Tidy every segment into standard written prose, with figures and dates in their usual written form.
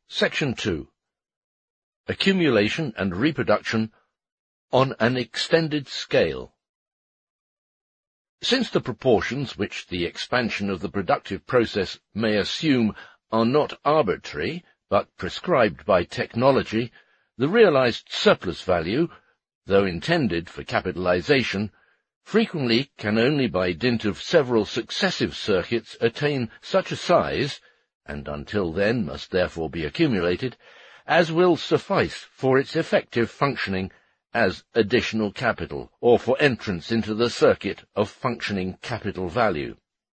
Section 2. Accumulation and reproduction on an extended scale. Since the proportions which the expansion of the productive process may assume are not arbitrary, but prescribed by technology, the realized surplus value, though intended for capitalization, frequently can only by dint of several successive circuits attain such a size, and until then must therefore be accumulated, as will suffice for its effective functioning as additional capital, or for entrance into the circuit of functioning capital value.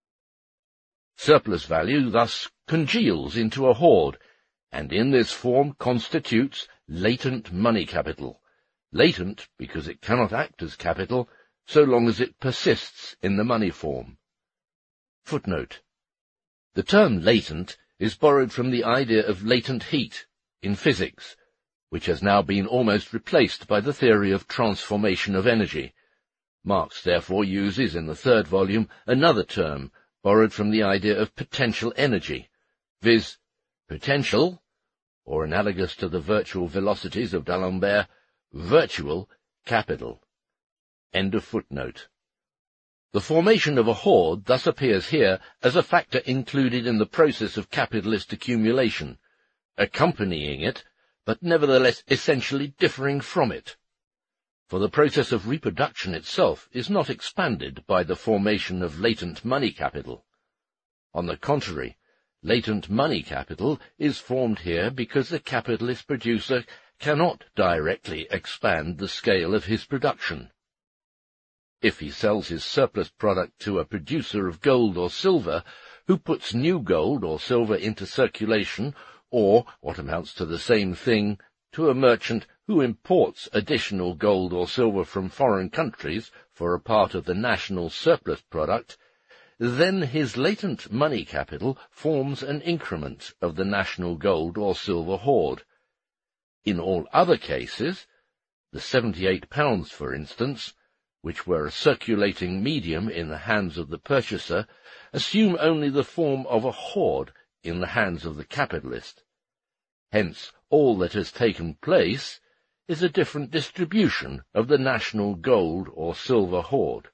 Surplus value thus congeals into a hoard, and in this form constitutes latent money capital, latent because it cannot act as capital so long as it persists in the money form. Footnote. The term latent is borrowed from the idea of latent heat in physics, which has now been almost replaced by the theory of transformation of energy. Marx therefore uses in the third volume another term borrowed from the idea of potential energy, viz. potential, or analogous to the virtual velocities of D'Alembert, virtual capital. End of footnote. The formation of a hoard thus appears here as a factor included in the process of capitalist accumulation, accompanying it, but nevertheless essentially differing from it. For the process of reproduction itself is not expanded by the formation of latent money capital. On the contrary, latent money capital is formed here because the capitalist producer cannot directly expand the scale of his production. If he sells his surplus product to a producer of gold or silver, who puts new gold or silver into circulation, or, what amounts to the same thing, to a merchant who imports additional gold or silver from foreign countries for a part of the national surplus product, then his latent money capital forms an increment of the national gold or silver hoard. In all other cases, the £78, for instance, which were a circulating medium in the hands of the purchaser, assume only the form of a hoard in the hands of the capitalist. Hence, all that has taken place is a different distribution of the national gold or silver hoard.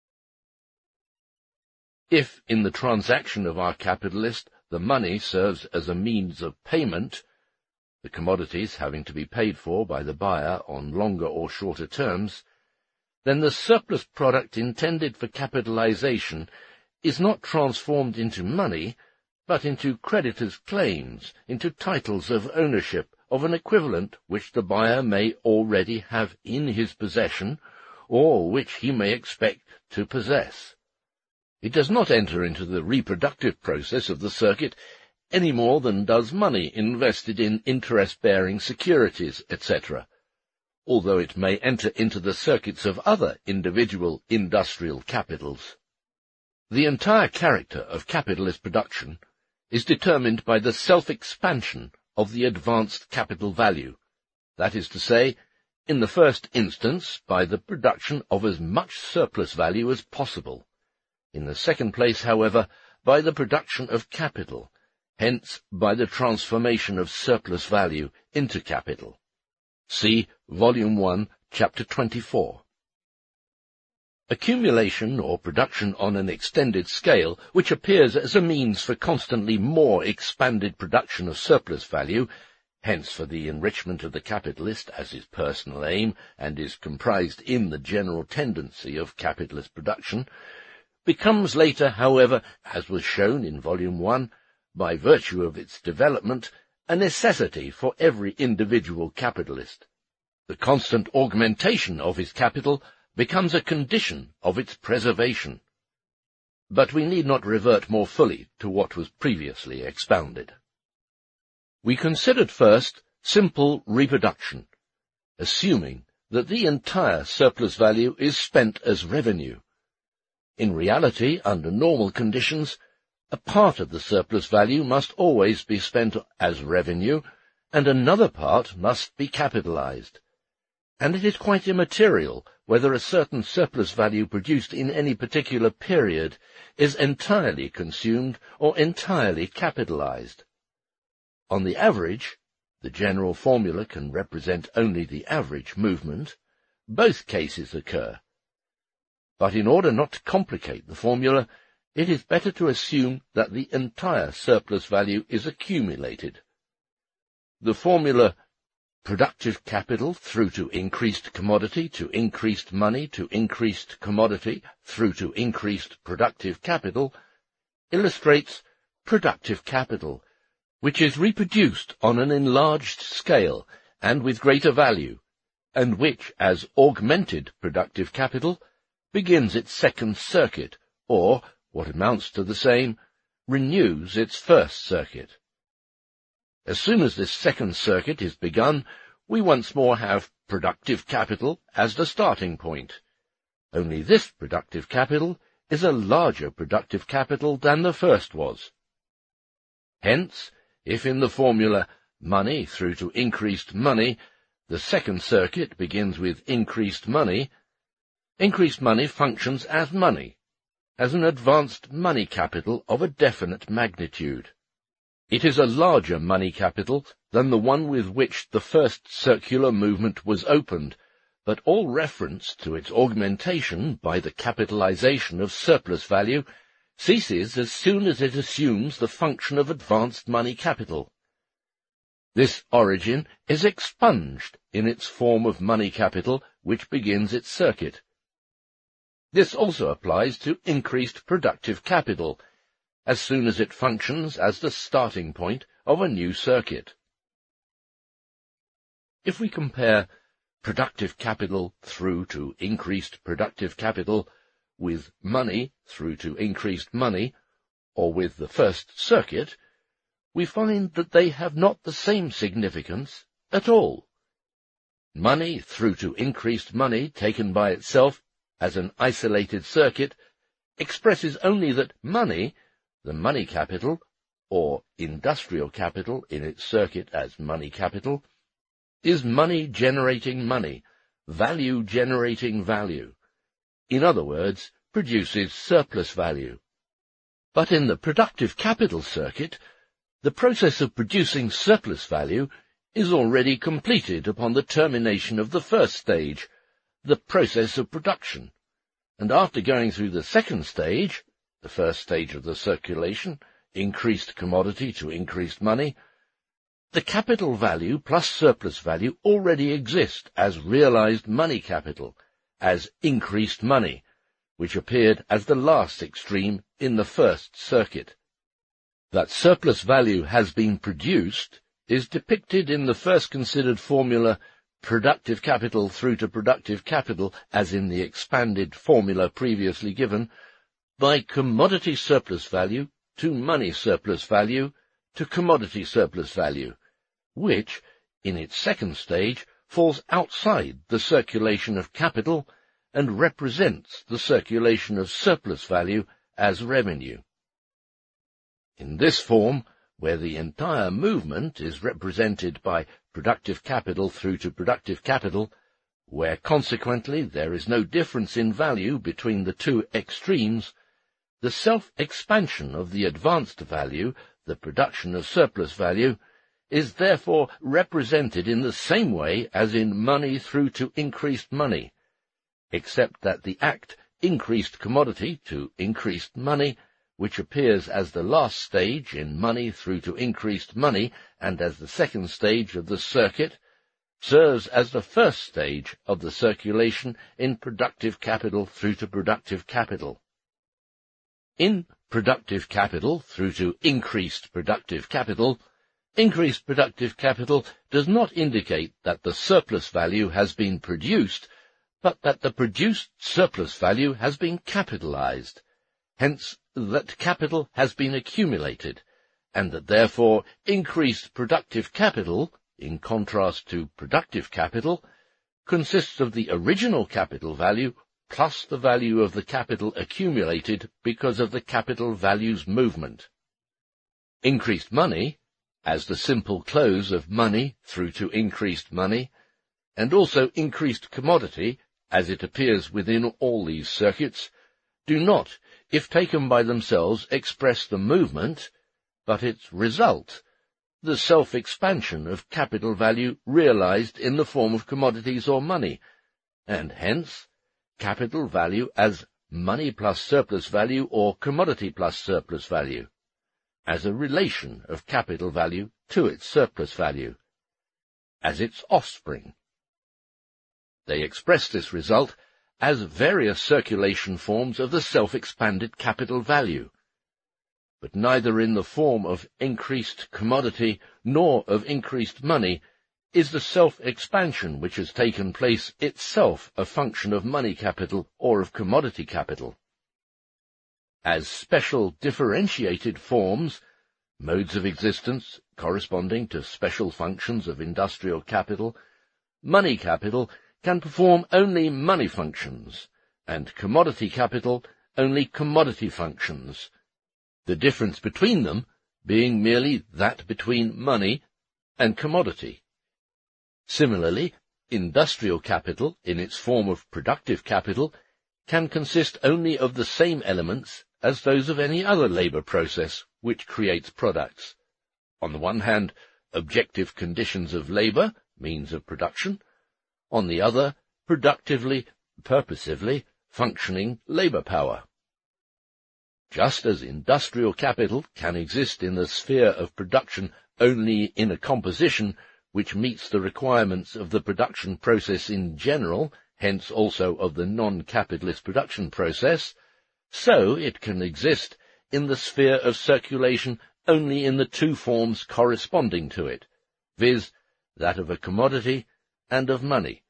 If, in the transaction of our capitalist, the money serves as a means of payment, the commodities having to be paid for by the buyer on longer or shorter terms, then the surplus product intended for capitalization is not transformed into money, but into creditors' claims, into titles of ownership of an equivalent which the buyer may already have in his possession, or which he may expect to possess. It does not enter into the reproductive process of the circuit any more than does money invested in interest-bearing securities, etc., although it may enter into the circuits of other individual industrial capitals. The entire character of capitalist production is determined by the self-expansion of the advanced capital value, that is to say, in the first instance, by the production of as much surplus value as possible. In the second place, however, by the production of capital, hence by the transformation of surplus value into capital. See Volume 1, Chapter 24. Accumulation or production on an extended scale, which appears as a means for constantly more expanded production of surplus value, hence for the enrichment of the capitalist as his personal aim, and is comprised in the general tendency of capitalist production, becomes later, however, as was shown in Volume 1, by virtue of its development, a necessity for every individual capitalist. The constant augmentation of his capital becomes a condition of its preservation. But we need not revert more fully to what was previously expounded. We considered first simple reproduction, assuming that the entire surplus value is spent as revenue. In reality, under normal conditions, a part of the surplus value must always be spent as revenue, and another part must be capitalized. And it is quite immaterial whether a certain surplus value produced in any particular period is entirely consumed or entirely capitalized. on the average, the general formula can represent only the average movement, both cases occur. But in order not to complicate the formula, it is better to assume that the entire surplus value is accumulated. The formula productive capital through to increased commodity to increased money to increased commodity through to increased productive capital illustrates productive capital, which is reproduced on an enlarged scale and with greater value, and which, as augmented productive capital, begins its second circuit, or, what amounts to the same, renews its first circuit. As soon as this second circuit is begun, we once more have productive capital as the starting point. Only this productive capital is a larger productive capital than the first was. Hence, if in the formula money through to increased money, the second circuit begins with increased money functions as money, as an advanced money capital of a definite magnitude. It is a larger money capital than the one with which the first circular movement was opened, but all reference to its augmentation by the capitalization of surplus value ceases as soon as it assumes the function of advanced money capital. This origin is expunged in its form of money capital which begins its circuit. This also applies to increased productive capital, as soon as it functions as the starting point of a new circuit. If we compare productive capital through to increased productive capital with money through to increased money, or with the first circuit, we find that they have not the same significance at all. Money through to increased money, taken by itself as an isolated circuit, expresses only that money, the money capital, or industrial capital in its circuit as money capital, is money generating money, value generating value. In other words, produces surplus value. But in the productive capital circuit, the process of producing surplus value is already completed upon the termination of the first stage, the process of production, and after going through the second stage, the first stage of the circulation, increased commodity to increased money, the capital value plus surplus value already exist as realized money capital, as increased money, which appeared as the last extreme in the first circuit. That surplus value has been produced is depicted in the first considered formula productive capital through to productive capital, as in the expanded formula previously given, by commodity surplus value to money surplus value to commodity surplus value, which, in its second stage, falls outside the circulation of capital and represents the circulation of surplus value as revenue. In this form, where the entire movement is represented by productive capital through to productive capital, where consequently there is no difference in value between the two extremes, the self-expansion of the advanced value, the production of surplus value, is therefore represented in the same way as in money through to increased money, except that the act increased commodity to increased money, which appears as the last stage in money through to increased money and as the second stage of the circuit, serves as the first stage of the circulation in productive capital through to productive capital. In productive capital through to increased productive capital does not indicate that the surplus value has been produced, but that the produced surplus value has been capitalized, hence that capital has been accumulated, and that therefore increased productive capital, in contrast to productive capital, consists of the original capital value plus the value of the capital accumulated because of the capital value's movement. Increased money, as the simple close of money through to increased money, and also increased commodity, as it appears within all these circuits, do not, if taken by themselves, express the movement, but its result, the self-expansion of capital value realized in the form of commodities or money, and hence capital value as money plus surplus value or commodity plus surplus value, as a relation of capital value to its surplus value, as its offspring. They express this result as various circulation forms of the self-expanded capital value, but neither in the form of increased commodity nor of increased money is the self-expansion which has taken place itself a function of money capital or of commodity capital. As special differentiated forms, modes of existence corresponding to special functions of industrial capital, money capital can perform only money functions, and commodity capital only commodity functions, the difference between them being merely that between money and commodity. Similarly, industrial capital, in its form of productive capital, can consist only of the same elements as those of any other labour process which creates products. On the one hand, objective conditions of labour, means of production; on the other, productively, purposively functioning labour power. Just as industrial capital can exist in the sphere of production only in a composition which meets the requirements of the production process in general, hence also of the non-capitalist production process, so it can exist in the sphere of circulation only in the two forms corresponding to it, viz., that of a commodity and of money.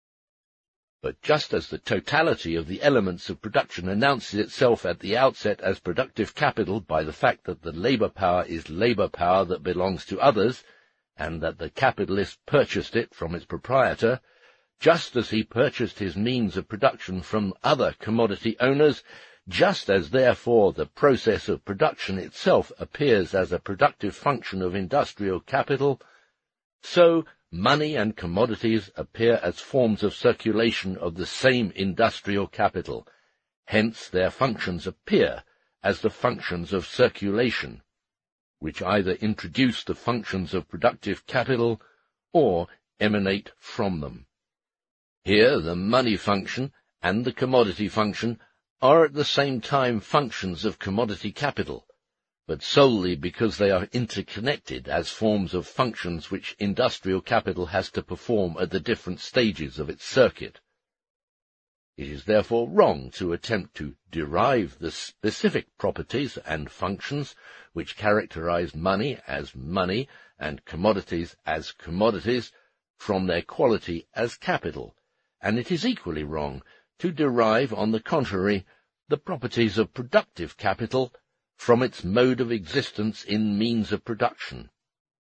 But just as the totality of the elements of production announces itself at the outset as productive capital by the fact that the labour power is labour power that belongs to others, and that the capitalist purchased it from its proprietor, just as he purchased his means of production from other commodity owners, just as therefore the process of production itself appears as a productive function of industrial capital, so money and commodities appear as forms of circulation of the same industrial capital. Hence their functions appear as the functions of circulation, which either introduce the functions of productive capital or emanate from them. Here the money function and the commodity function are at the same time functions of commodity capital, but solely because they are interconnected as forms of functions which industrial capital has to perform at the different stages of its circuit. It is therefore wrong to attempt to derive the specific properties and functions which characterize money as money and commodities as commodities from their quality as capital, and it is equally wrong to derive, on the contrary, the properties of productive capital from its mode of existence in means of production.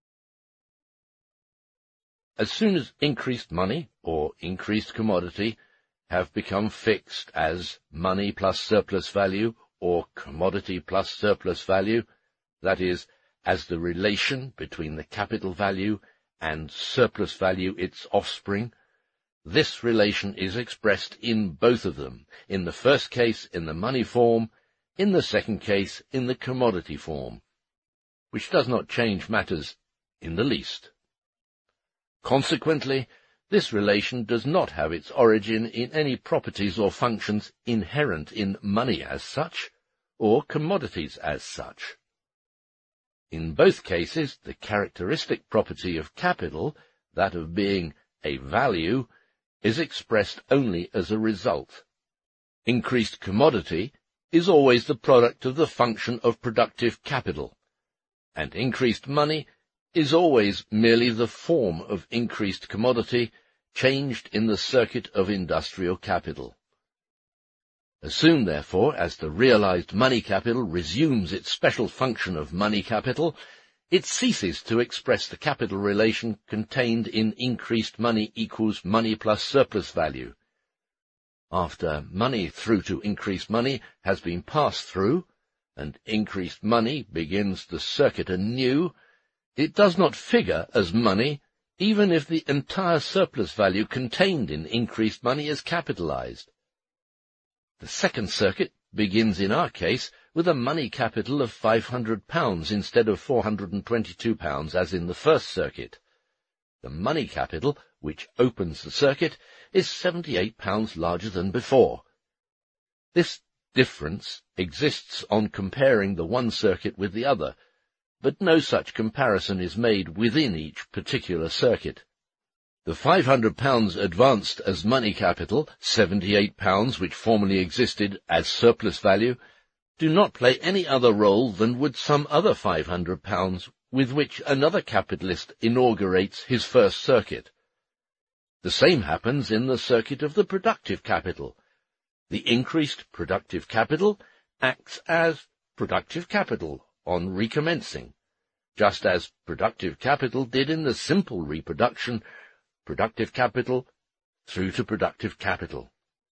As soon as increased money or increased commodity have become fixed as money plus surplus value or commodity plus surplus value, that is, as the relation between the capital value and surplus value its offspring, this relation is expressed in both of them, in the first case in the money form, in the second case in the commodity form, which does not change matters in the least. Consequently, this relation does not have its origin in any properties or functions inherent in money as such, or commodities as such. In both cases, the characteristic property of capital, that of being a value, is expressed only as a result. Increased commodity is always the product of the function of productive capital, and increased money is always merely the form of increased commodity changed in the circuit of industrial capital. As soon, therefore, as the realized money capital resumes its special function of money capital, it ceases to express the capital relation contained in increased money equals money plus surplus value. After money through to increased money has been passed through, and increased money begins the circuit anew, it does not figure as money, even if the entire surplus value contained in increased money is capitalized. The second circuit begins in our case with a money capital of £500 instead of £422 as in the first circuit. The money capital, which opens the circuit, is £78 larger than before. This difference exists on comparing the one circuit with the other, but no such comparison is made within each particular circuit. The £500 advanced as money capital, £78 which formerly existed as surplus value, do not play any other role than would some other £500 with which another capitalist inaugurates his first circuit. The same happens in the circuit of the productive capital. The increased productive capital acts as productive capital on recommencing, just as productive capital did in the simple reproduction, productive capital through to productive capital.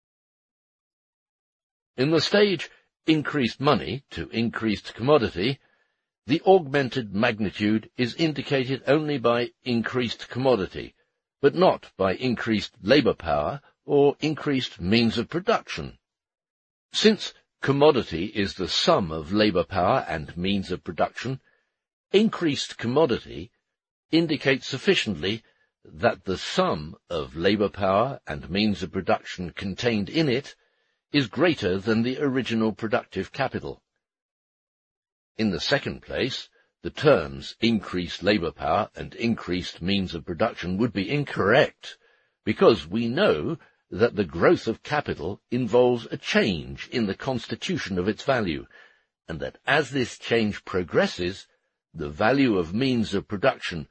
In the stage increased money to increased commodity, the augmented magnitude is indicated only by increased commodity, but not by increased labour power or increased means of production. Since commodity is the sum of labour power and means of production, increased commodity indicates sufficiently that the sum of labour power and means of production contained in it is greater than the original productive capital. In the second place, the terms increased labour power and increased means of production would be incorrect, because we know that the growth of capital involves a change in the constitution of its value, and that as this change progresses, the value of means of production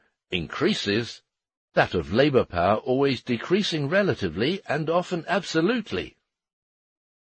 increases, that of labour power always decreasing relatively and often absolutely.